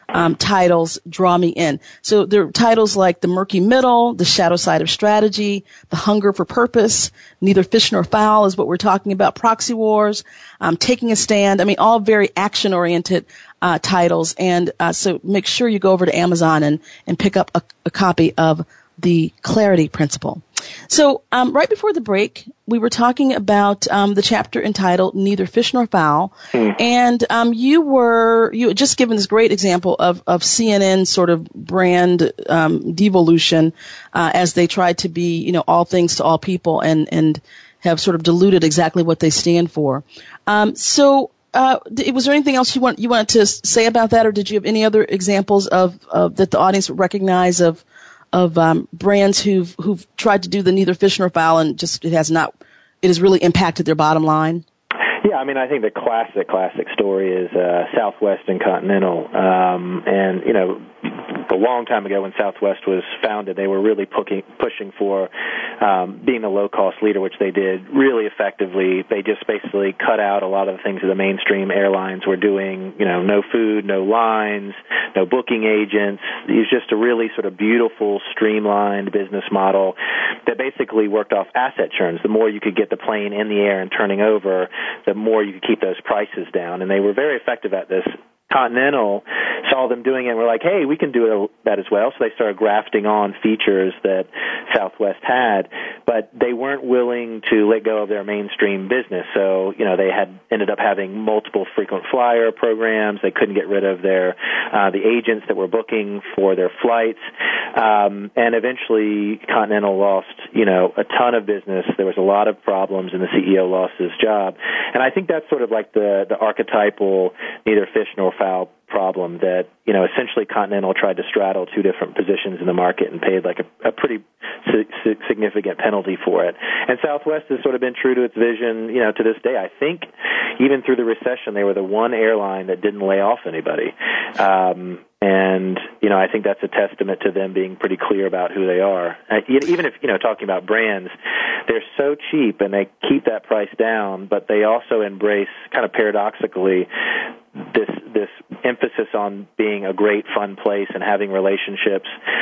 um, titles draw me in. So there are titles like The Murky Middle, The Shadow Side of Strategy, The Hunger for Purpose, Neither Fish Nor Fowl is what we're talking about, Proxy Wars, um, Taking a Stand. I mean, all very action-oriented uh, titles. And uh, so make sure you go over to Amazon and, and pick up a, a copy of The Clarity Principle. So um, right before the break, we were talking about um, the chapter entitled Neither Fish Nor Fowl, mm. and um, you were you had just given this great example of, of C N N's sort of brand um, devolution uh, as they tried to be, you know, all things to all people and, and have sort of diluted exactly what they stand for. Um, so uh, was there anything else you want you wanted to say about that, or did you have any other examples of, of that the audience would recognize of of um, brands who've who've tried to do the neither fish nor fowl and just it has not it has really impacted their bottom line? Yeah, I mean, I think the classic classic story is uh, Southwest and Continental, um, and you know, a long time ago when Southwest was founded, they were really pushing pushing for um, being the low cost leader, which they did really effectively. They just basically cut out a lot of the things that the mainstream airlines were doing. You know, no food, no lines, no booking agents. It was just a really sort of beautiful, streamlined business model that basically worked off asset churns. The more you could get the plane in the air and turning over, the more you could keep those prices down. And they were very effective at this. Continental saw them doing it and were like, hey, we can do that as well. So they started grafting on features that Southwest had, but they weren't willing to let go of their mainstream business. So, you know, they had ended up having multiple frequent flyer programs. They couldn't get rid of their uh, the agents that were booking for their flights. Um, and eventually Continental lost, you know, a ton of business. There was a lot of problems and the C E O lost his job. And I think that's sort of like the, the archetypal neither fish nor foul problem that, you know, essentially Continental tried to straddle two different positions in the market and paid like a, a pretty si- significant penalty for it. And Southwest has sort of been true to its vision, you know, to this day. I think even through the recession, they were the one airline that didn't lay off anybody. Um, and, you know, I think that's a testament to them being pretty clear about who they are. Uh, even if, you know, talking about brands, they're so cheap and they keep that price down, but they also embrace, kind of paradoxically, this this emphasis on being a great, fun place and having relationships.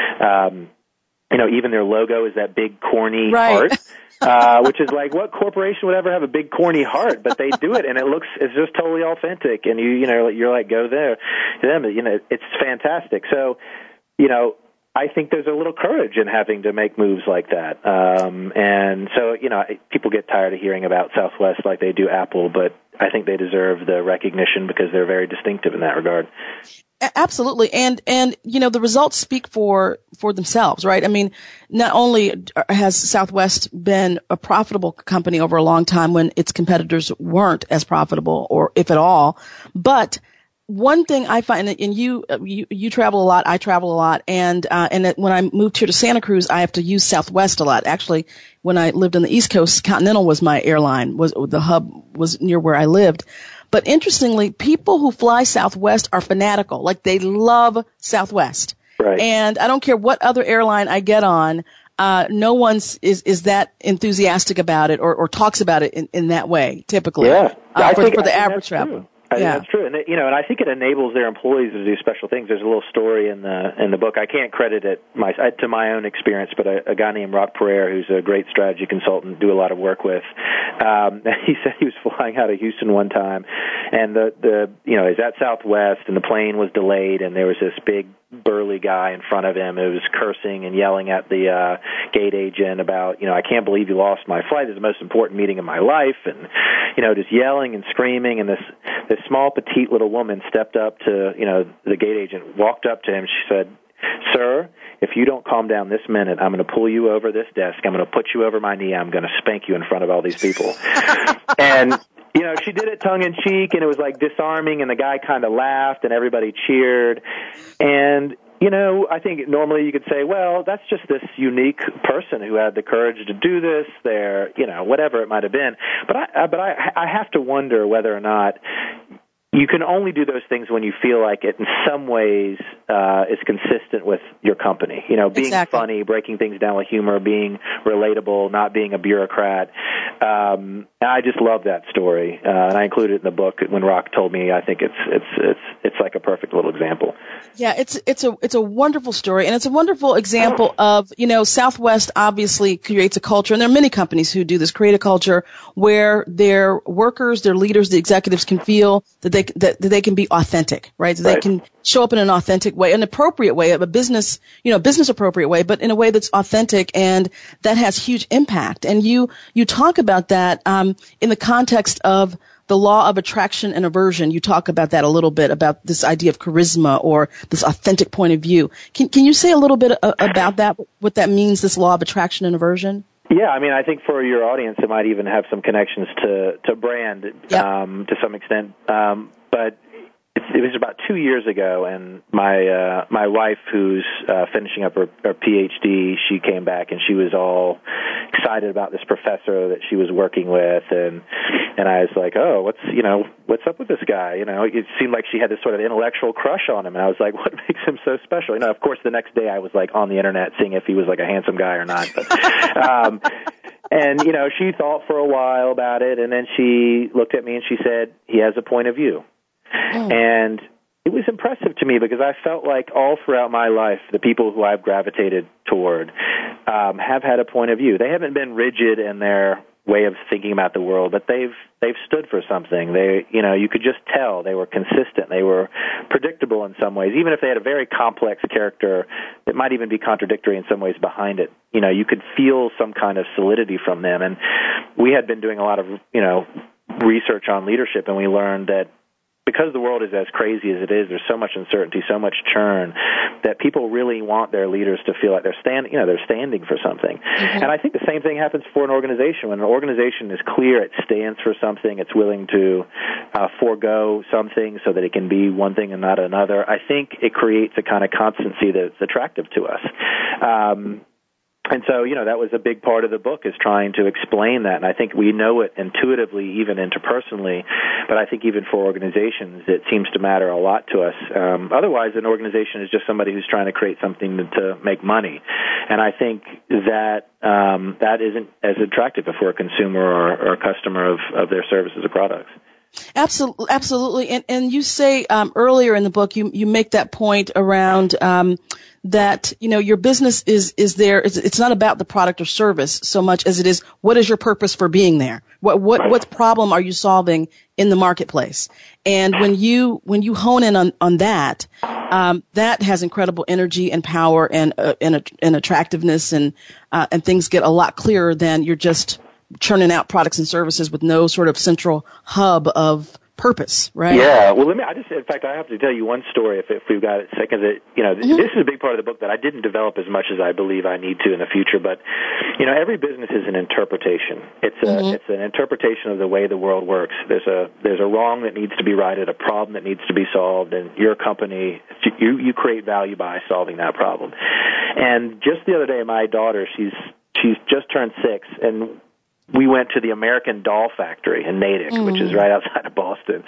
Um, you know, even their logo is that big, corny right. heart, uh, which is like, what corporation would ever have a big, corny heart? But they do it, and it looks, it's just totally authentic. And you, you know, you're like, go there, them. You know, it's fantastic. So, you know, I think there's a little courage in having to make moves like that. Um, and so, you know, people get tired of hearing about Southwest like they do Apple, but I think they deserve the recognition because they're very distinctive in that regard. Absolutely. And, and, you know, the results speak for, for themselves, right? I mean, not only has Southwest been a profitable company over a long time when its competitors weren't as profitable, or if at all, but one thing I find, and you, you, you travel a lot, I travel a lot, and, uh, and when I moved here to Santa Cruz, I have to use Southwest a lot. Actually, when I lived on the East Coast, Continental was my airline, was, the hub was near where I lived. But interestingly, people who fly Southwest are fanatical. Like, they love Southwest. Right. And I don't care what other airline I get on, uh, no one's is, is that enthusiastic about it or, or talks about it in, in that way, typically. Yeah. Uh, for, think, for the average traveler. I yeah. think that's true, and you know, and I think it enables their employees to do special things. There's a little story in the in the book. I can't credit it my, to my own experience, but a, a guy named Rock Pereira, who's a great strategy consultant, do a lot of work with. Um, he said he was flying out of Houston one time, and the the you know he's at Southwest, and the plane was delayed, and there was this big burly guy in front of him who was cursing and yelling at the uh, gate agent about, you know, I can't believe you lost my flight. This is the most important meeting of my life, and you know, just yelling and screaming. And this this small, petite little woman stepped up to, you know, the gate agent, walked up to him. She said, "Sir, if you don't calm down this minute, I'm going to pull you over this desk. I'm going to put you over my knee. I'm going to spank you in front of all these people." And you know, she did it tongue-in-cheek, and it was, like, disarming, and the guy kind of laughed, and everybody cheered. And, you know, I think normally you could say, well, that's just this unique person who had the courage to do this. They're, you know, whatever it might have been. But I, but I, I have to wonder whether or not you can only do those things when you feel like it in some ways uh, is consistent with your company. You know, being exactly. funny, breaking things down with humor, being relatable, not being a bureaucrat. Um, I just love that story, uh, and I included it in the book. When Rock told me, I think it's it's it's it's like a perfect little example. Yeah, it's it's a it's a wonderful story, and it's a wonderful example of, you know, Southwest obviously creates a culture, and there are many companies who do this, create a culture where their workers, their leaders, the executives can feel that they that, that they can be authentic, right? That right. they can show up in an authentic way, an appropriate way, a business, you know, business appropriate way, but in a way that's authentic, and that has huge impact. And you you talk about that um, in the context of the law of attraction and aversion. You talk about that a little bit, about this idea of charisma or this authentic point of view. Can can you say a little bit a, about that, what that means, this law of attraction and aversion? Yeah, I mean, I think for your audience, it might even have some connections to, to brand yep. um, to some extent. Um, but it, it was about two years ago, and my uh, my wife, who's uh, finishing up her, her P H D, she came back, and she was all excited about this professor that she was working with, and and I was like, oh, what's you know what's up with this guy? You know, it seemed like she had this sort of intellectual crush on him, and I was like, what makes him so special? You know, of course, the next day I was like on the internet seeing if he was like a handsome guy or not. But, um, and you know, she thought for a while about it, and then she looked at me and she said, he has a point of view. Oh. And it was impressive to me because I felt like all throughout my life, the people who I've gravitated toward um, have had a point of view. They haven't been rigid in their way of thinking about the world, but they've they've stood for something. They, you know, you could just tell they were consistent. They were predictable in some ways, even if they had a very complex character that might even be contradictory in some ways behind it. You know, you could feel some kind of solidity from them. And we had been doing a lot of, you know, research on leadership, and we learned that because the world is as crazy as it is, there's so much uncertainty, so much churn, that people really want their leaders to feel like they're stand, you know, they're standing for something. Mm-hmm. And I think the same thing happens for an organization. When an organization is clear, it stands for something, it's willing to uh, forego something so that it can be one thing and not another, I think it creates a kind of constancy that's attractive to us. Um, And so, you know, that was a big part of the book, is trying to explain that. And I think we know it intuitively, even interpersonally, but I think even for organizations, it seems to matter a lot to us. Um, otherwise, an organization is just somebody who's trying to create something to, to make money. And I think that um, that isn't as attractive if we're a consumer or, or a customer of, of their services or products. Absolutely, absolutely. And, and you say um, earlier in the book, you, you make that point around um, that, you know, your business is, is there. It's, it's not about the product or service so much as it is, what is your purpose for being there? What, what, what problem are you solving in the marketplace? And when you, when you hone in on, on that, um, that has incredible energy and power and, uh, and, and attractiveness, and, uh, and things get a lot clearer than you're just churning out products and services with no sort of central hub of purpose, right? Yeah. Well, let me. I just, in fact, I have to tell you one story if, if we've got a second. That you know, mm-hmm. this is a big part of the book that I didn't develop as much as I believe I need to in the future. But you know, every business is an interpretation. It's a, mm-hmm. it's an interpretation of the way the world works. There's a there's a wrong that needs to be righted, a problem that needs to be solved, and your company, you you create value by solving that problem. And just the other day, my daughter, she's she's just turned six, and we went to the American Doll Factory in Natick, mm. which is right outside of Boston.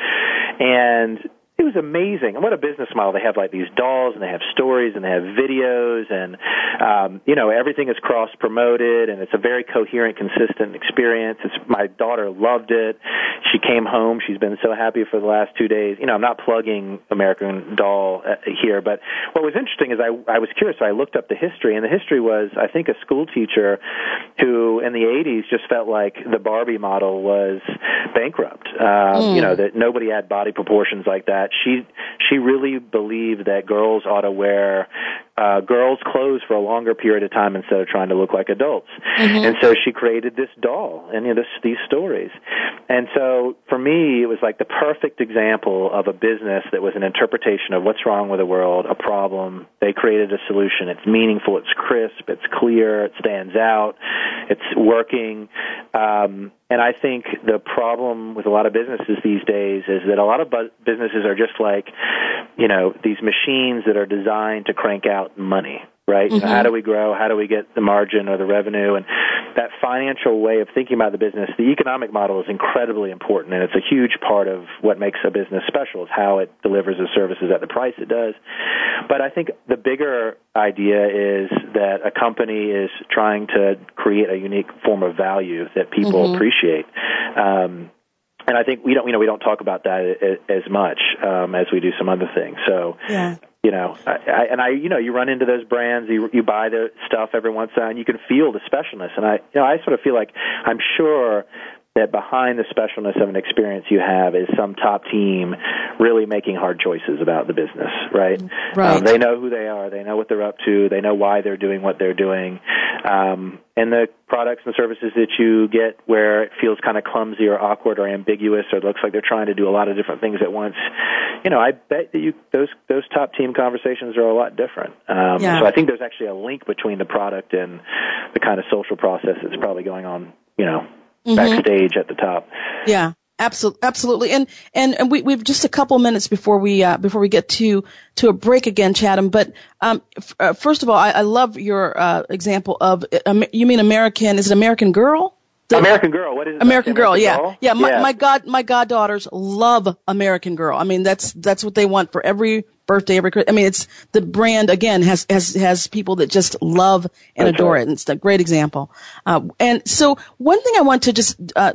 And it was amazing. And what a business model. They have like these dolls, and they have stories, and they have videos, and, um, you know, everything is cross-promoted, and it's a very coherent, consistent experience. It's, my daughter loved it. She came home. She's been so happy for the last two days. You know, I'm not plugging American Doll uh, here, but what was interesting is I, I was curious, so I looked up the history, and the history was, I think, a school teacher who in the eighties just felt like the Barbie model was bankrupt. Um, mm. You know, that nobody had body proportions like that. She she really believed that girls ought to wear uh, girls' clothes for a longer period of time instead of trying to look like adults. Mm-hmm. And so she created this doll and you know, this, these stories. And so for me, it was like the perfect example of a business that was an interpretation of what's wrong with the world, a problem. They created a solution. It's meaningful. It's crisp. It's clear. It stands out. It's working. Um, and I think the problem with a lot of businesses these days is that a lot of bu- businesses are just like, you know, these machines that are designed to crank out money. right? Mm-hmm. You know, how do we grow? How do we get the margin or the revenue? And that financial way of thinking about the business, the economic model is incredibly important, and it's a huge part of what makes a business special is how it delivers the services at the price it does. But I think the bigger idea is that a company is trying to create a unique form of value that people mm-hmm. appreciate. Um, and I think we don't, you know, we don't talk about that as much um, as we do some other things. So, yeah. you know, I, I, and I, you know, you run into those brands, you, you buy their stuff every once in a while, and you can feel the specialness. And I, you know, I sort of feel like I'm sure that behind the specialness of an experience you have is some top team really making hard choices about the business, right? Right. Um, they know who they are. They know what they're up to. They know why they're doing what they're doing. Um, and the products and services that you get where it feels kind of clumsy or awkward or ambiguous or it looks like they're trying to do a lot of different things at once, you know, I bet that you those those top team conversations are a lot different. Um, yeah. So I think there's actually a link between the product and the kind of social process that's probably going on, you know, mm-hmm. backstage at the top. Yeah. Absolutely, absolutely, and and, and we we've just a couple minutes before we uh, before we get to to a break again, Chatham. But um, f- uh, first of all, I, I love your uh, example of um, you mean American? Is it American Girl? The, American Girl. What is it? American Girl? American yeah, Girl? yeah. My, yeah. my god, my goddaughters love American Girl. I mean, that's that's what they want for every birthday, every. I mean, it's the brand again has has has people that just love and that's adore right. it. And it's a great example. Uh, and so one thing I want to just. Uh,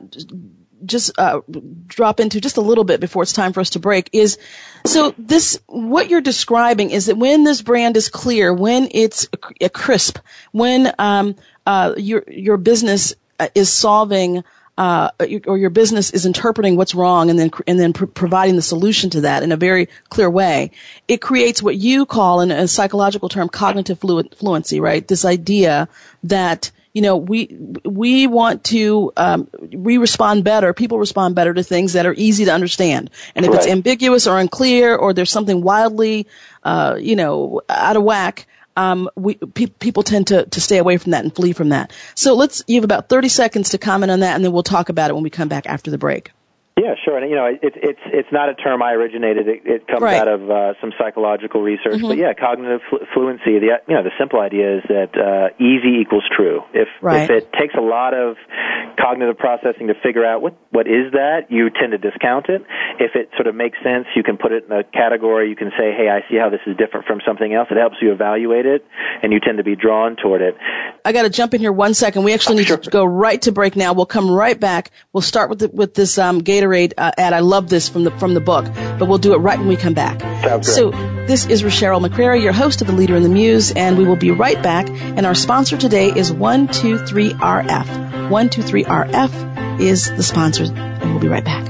just uh, drop into just a little bit before it's time for us to break is, so this, what you're describing is that when this brand is clear, when it's a, a crisp, when um, uh, your your business is solving uh, or your business is interpreting what's wrong and then and then pr- providing the solution to that in a very clear way, it creates what you call in a psychological term cognitive flu- fluency, right? This idea that you know, we we want to um, we respond better. People respond better to things that are easy to understand. And if right. it's ambiguous or unclear, or there's something wildly, uh, you know, out of whack, um, we pe- people tend to to stay away from that and flee from that. So let's. You have about thirty seconds to comment on that, and then we'll talk about it when we come back after the break. Yeah, sure. And, you know, it's it's it's not a term I originated. It, it comes right. out of uh, some psychological research. Mm-hmm. But, yeah, cognitive flu- fluency, the you know, the simple idea is that uh, easy equals true. If right. if it takes a lot of cognitive processing to figure out what, what is that, you tend to discount it. If it sort of makes sense, you can put it in a category. You can say, hey, I see how this is different from something else. It helps you evaluate it, and you tend to be drawn toward it. I got to jump in here one second. We actually oh, need sure. to go right to break now. We'll come right back. We'll start with the, with this um, Gatorade uh, ad. I love this from the from the book, but we'll do it right when we come back. Sounds good. So this is Cheryl McCrary, your host of The Leader and the Muse, and we will be right back. And our sponsor today is one two three R F. one two three R F is the sponsor, and we'll be right back.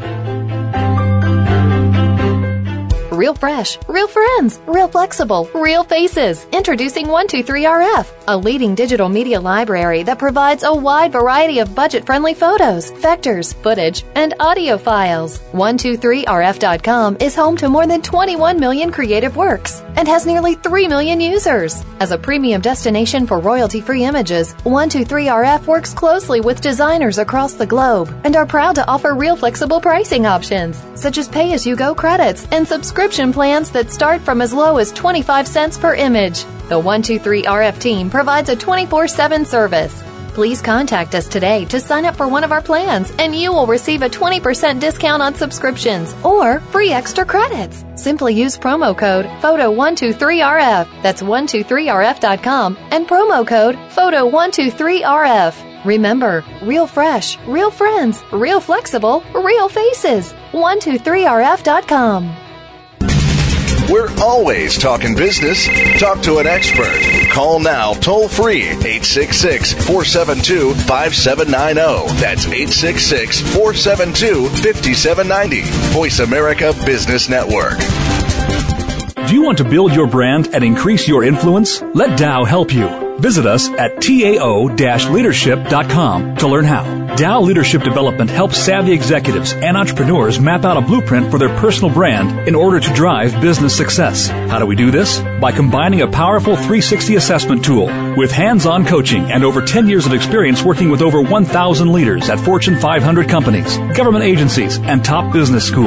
Real fresh, real friends, real flexible, real faces. Introducing one two three R F, a leading digital media library that provides a wide variety of budget-friendly photos, vectors, footage, and audio files. one two three R F dot com is home to more than twenty-one million creative works and has nearly three million users. As a premium destination for royalty-free images, one two three R F works closely with designers across the globe and are proud to offer real flexible pricing options, such as pay-as-you-go credits and subscription plans that start from as low as twenty-five cents per image. The one two three R F team provides a twenty-four seven service. Please contact us today to sign up for one of our plans, and you will receive a twenty percent discount on subscriptions or free extra credits. Simply use promo code photo one two three R F. That's one two three R F dot com and promo code photo one two three R F. Remember, real fresh, real friends, real flexible, real faces. one two three R F dot com. We're always talking business. Talk to an expert. Call now toll free eight six six, four seven two, five seven nine zero. That's eight six six, four seven two, five seven nine zero. Voice America Business Network. Do you want to build your brand and increase your influence? Let Dow help you. Visit us at tao dash leadership dot com to learn how. Dow Leadership Development helps savvy executives and entrepreneurs map out a blueprint for their personal brand in order to drive business success. How do we do this? By combining a powerful three sixty assessment tool with hands-on coaching and over ten years of experience working with over one thousand leaders at Fortune five hundred companies, government agencies, and top business schools.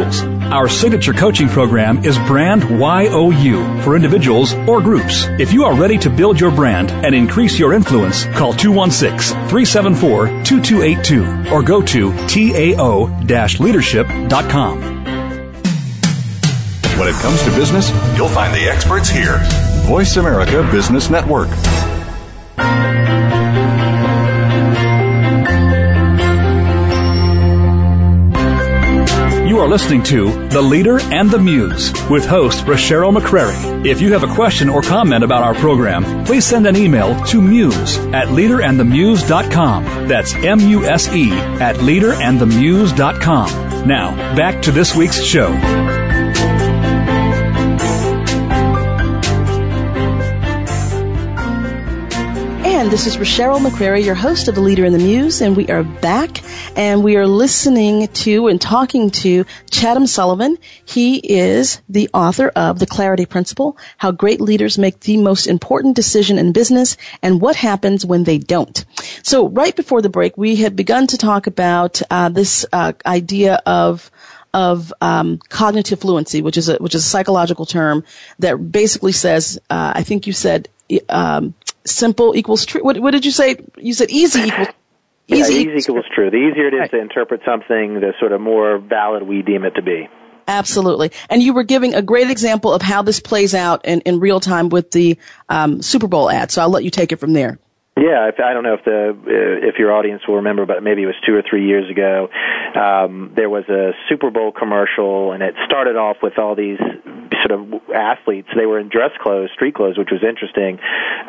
Our signature coaching program is Brand Y O U for individuals or groups. If you are ready to build your brand and increase your influence, call two one six, three seven four, two two eight two or go to tao dash leadership dot com. When it comes to business, you'll find the experts here. Voice America Business Network. You are listening to The Leader and the Muse with host Cheryl McCrary. If you have a question or comment about our program, please send an email to muse at leader and the muse dot com. That's M U S E at leader and the muse dot com. Now, back to this week's show. And this is Cheryl McCrary, your host of The Leader and the Muse, and we are back, and we are listening to and talking to Chatham Sullivan. He is the author of The Clarity Principle, How Great Leaders Make the Most Important Decision in Business, and What Happens When They Don't. So right before the break, we had begun to talk about uh, this uh, idea of of um, cognitive fluency, which is a which is a psychological term that basically says, uh, I think you said, um, simple equals true. What, what did you say? You said easy equals easy, yeah, easy equals, equals true. The easier it is right. to interpret something, the sort of more valid we deem it to be. Absolutely. And you were giving a great example of how this plays out in, in real time with the um, Super Bowl ad. So I'll let you take it from there. Yeah, if, I don't know if the uh, if your audience will remember, but maybe it was two or three years ago. Um, there was a Super Bowl commercial, and it started off with all these sort of athletes. They were in dress clothes, street clothes, which was interesting.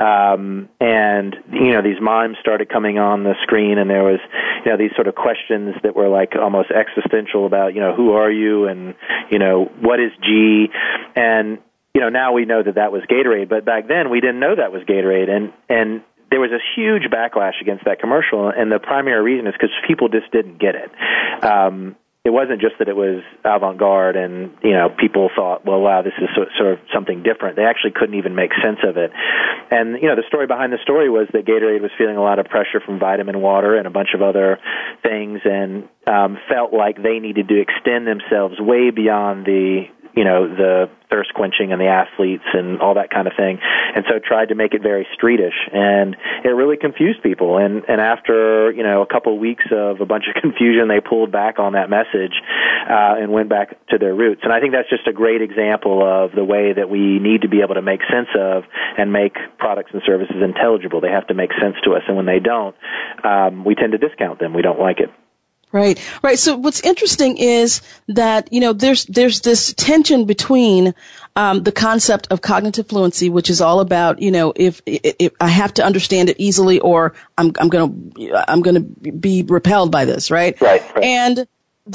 Um, and you know, these mimes started coming on the screen, and there was you know these sort of questions that were like almost existential about you know who are you, and you know what is G, and you know now we know that that was Gatorade, but back then we didn't know that was Gatorade, and and there was a huge backlash against that commercial, and the primary reason is because people just didn't get it. Um, it wasn't just that it was avant-garde and, you know, people thought, well, wow, this is so, sort of something different. They actually couldn't even make sense of it. And, you know, the story behind the story was that Gatorade was feeling a lot of pressure from vitamin water and a bunch of other things and um, felt like they needed to extend themselves way beyond the you know, the thirst quenching and the athletes and all that kind of thing. And so tried to make it very streetish. And it really confused people. And, and after, you know, a couple of weeks of a bunch of confusion, they pulled back on that message uh, and went back to their roots. And I think that's just a great example of the way that we need to be able to make sense of and make products and services intelligible. They have to make sense to us. And when they don't, um, we tend to discount them. We don't like it. Right, right. So what's interesting is that, you know, there's, there's this tension between, um, the concept of cognitive fluency, which is all about, you know, if, if I have to understand it easily or I'm, I'm going to, I'm going to be repelled by this, right? Right, right. And,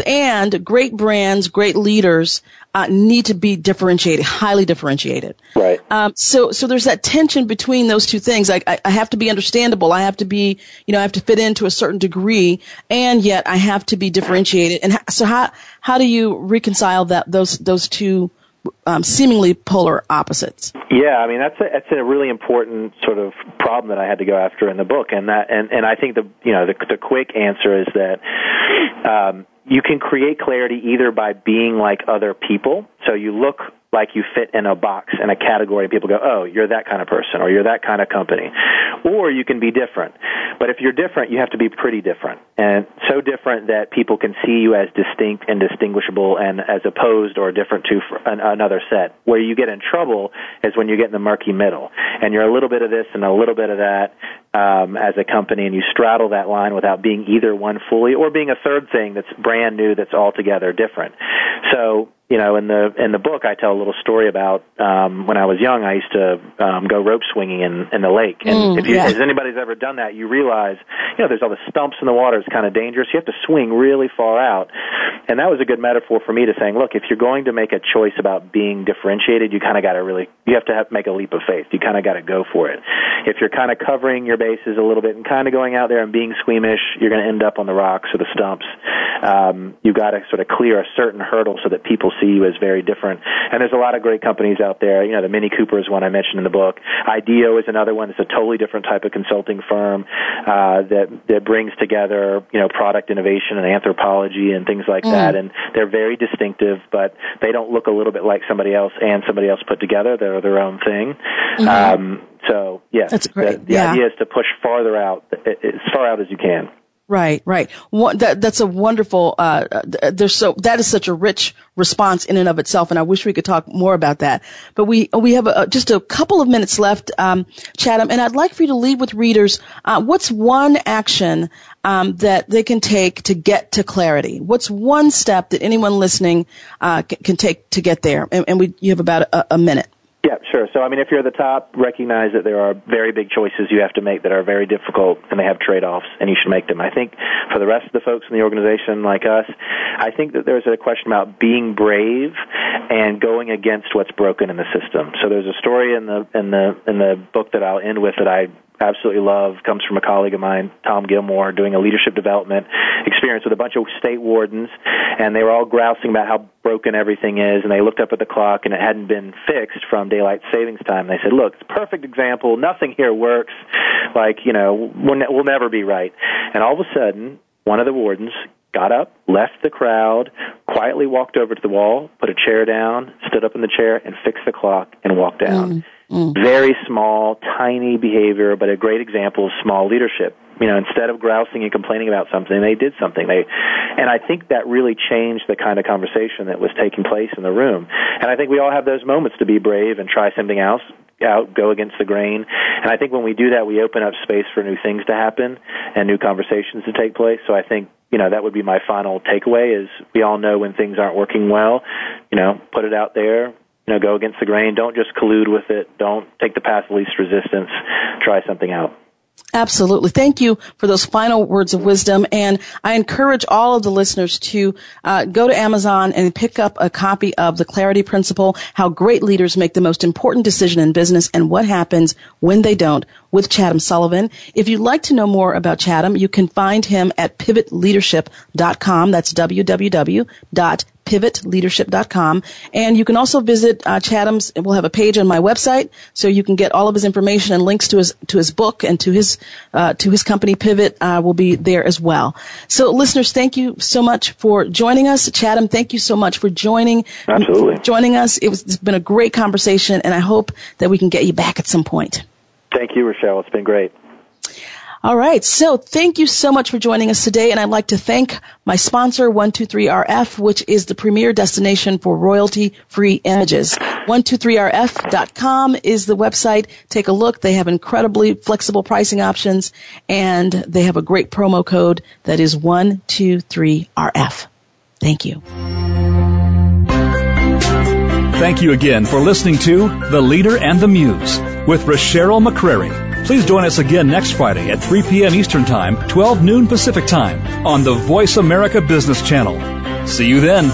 and great brands, great leaders, uh, need to be differentiated, highly differentiated. Right. Um, so, so there's that tension between those two things. I, I, I have to be understandable. I have to be, you know, I have to fit in to a certain degree, and yet I have to be differentiated. And so how, how do you reconcile that, those, those two, um, seemingly polar opposites? Yeah, I mean, that's a, that's a really important sort of problem that I had to go after in the book. And that, and, and I think the, you know, the, the quick answer is that, um, you can create clarity either by being like other people. So you look like you fit in a box, in a category, and people go, oh, you're that kind of person, or you're that kind of company. Or you can be different. But if you're different, you have to be pretty different. And so different that people can see you as distinct and distinguishable and as opposed or different to an, another set. Where you get in trouble is when you get in the murky middle. And you're a little bit of this and a little bit of that um, as a company, and you straddle that line without being either one fully or being a third thing that's brand new that's altogether different. So, you know, in the in the book, I tell a little story about um, when I was young. I used to um, go rope swinging in, in the lake, and mm, if, you, yeah. if anybody's ever done that, you realize, you know, there's all the stumps in the water. It's kind of dangerous. You have to swing really far out, and that was a good metaphor for me to saying, look, if you're going to make a choice about being differentiated, you kind of got to really, you have to have, make a leap of faith. You kind of got to go for it. If you're kind of covering your bases a little bit and kind of going out there and being squeamish, you're going to end up on the rocks or the stumps. Um, you've got to sort of clear a certain hurdle so that people see you as very different. And there's a lot of great companies out there. You know, the Mini Cooper is one I mentioned in the book. IDEO is another one. It's a totally different type of consulting firm uh, that that brings together, you know, product innovation and anthropology and things like mm. mm. that, and they're very distinctive, but they don't look a little bit like somebody else and somebody else put together. They're their own thing. Mm-hmm. Um, so, yeah, that's great. The, the yeah. idea is to push farther out, as far out as you can. Right, right. One, that, that's a wonderful, uh, there's so, that is such a rich response in and of itself, and I wish we could talk more about that. But we, we have a, just a couple of minutes left, um, Chatham, and I'd like for you to leave with readers, uh, what's one action, um, that they can take to get to clarity? What's one step that anyone listening, uh, can, can take to get there? And, and we, you have about a, a minute. Yeah, sure. So, I mean, if you're at the top, recognize that there are very big choices you have to make that are very difficult, and they have trade-offs, and you should make them. I think for the rest of the folks in the organization like us, I think that there's a question about being brave and going against what's broken in the system. So there's a story in the in the in the book that I'll end with that I absolutely love, comes from a colleague of mine, Tom Gilmore, doing a leadership development experience with a bunch of state wardens, and they were all grousing about how broken everything is, and they looked up at the clock, and it hadn't been fixed from daylight savings time. They said, look, it's a perfect example. Nothing here works. Like, you know, we'll, ne- we'll never be right. And all of a sudden, one of the wardens got up, left the crowd, quietly walked over to the wall, put a chair down, stood up in the chair, and fixed the clock and walked down. Mm. Mm. Very small, tiny behavior, but a great example of small leadership. You know, instead of grousing and complaining about something, they did something. They, and I think that really changed the kind of conversation that was taking place in the room. And I think we all have those moments to be brave and try something else out, go against the grain. And I think when we do that, we open up space for new things to happen and new conversations to take place. So I think, you know, that would be my final takeaway is we all know when things aren't working well, you know, put it out there. You know, go against the grain. Don't just collude with it. Don't take the path of least resistance. Try something out. Absolutely. Thank you for those final words of wisdom. And I encourage all of the listeners to uh, go to Amazon and pick up a copy of The Clarity Principle, How Great Leaders Make the Most Important Decision in Business and What Happens When They Don't, with Chatham Sullivan. If you'd like to know more about Chatham, you can find him at pivot leadership dot com. That's w w w dot pivot leadership dot com. And you can also visit uh, Chatham's, we'll have a page on my website, so you can get all of his information and links to his to his book and to his uh, to his company Pivot uh, will be there as well. So listeners, thank you so much for joining us. Chatham, thank you so much for joining Absolutely. joining us. It was, it's been a great conversation, and I hope that we can get you back at some point. Thank you, Rochelle. It's been great. All right. So thank you so much for joining us today. And I'd like to thank my sponsor, one two three R F, which is the premier destination for royalty-free images. one two three R F dot com is the website. Take a look. They have incredibly flexible pricing options, and they have a great promo code that is one two three R F. Thank you. Thank you again for listening to The Leader and the Muse with Rochelle McCrary. Please join us again next Friday at three p.m. Eastern Time, twelve noon Pacific Time on the Voice America Business Channel. See you then.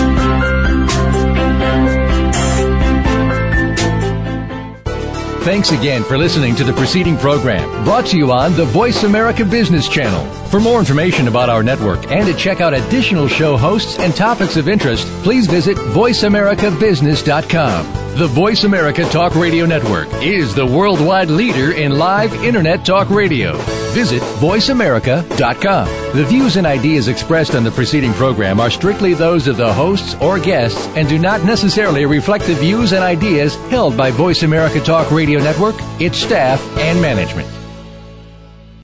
Thanks again for listening to the preceding program brought to you on the Voice America Business Channel. For more information about our network and to check out additional show hosts and topics of interest, please visit voice america business dot com. The Voice America Talk Radio Network is the worldwide leader in live Internet talk radio. Visit voice america dot com. The views and ideas expressed on the preceding program are strictly those of the hosts or guests and do not necessarily reflect the views and ideas held by Voice America Talk Radio Network, its staff, and management.